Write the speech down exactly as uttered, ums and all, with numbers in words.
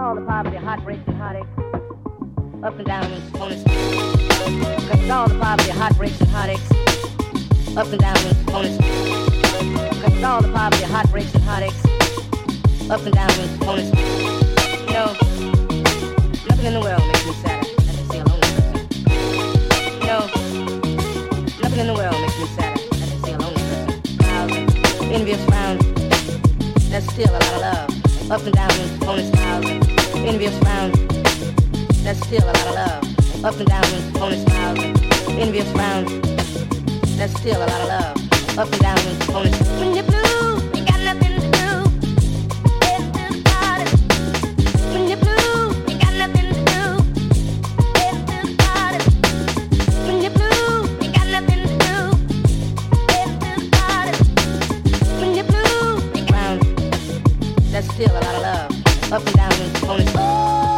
all the poverty, heartbreaks and heartaches, up and down and bonus. Cause all the poverty, heartbreaks and heartaches, up and down and bonus. Cause all the poverty, heartbreaks and heartaches, up and down and bonus. You know, nothing in the world makes me sadder than to see a lonely person. You know, nothing in the world makes me sadder than to see a lonely person. Smiles and envious frowns, that's still a lot of love. Up and down and bonus smiles and envious frowns, that's still a lot of love. Up and down and bonus smiles and envious frowns, that's still a lot of love. Up and down and bonus. When you're blue, you got nothing to do. Head to the party. When you're blue, you got nothing to do. Head to the party. When you're blue, you got nothing to do. Head to the party. When you're blue, you got frowns, that's still a lot of love. Up and down and bonus.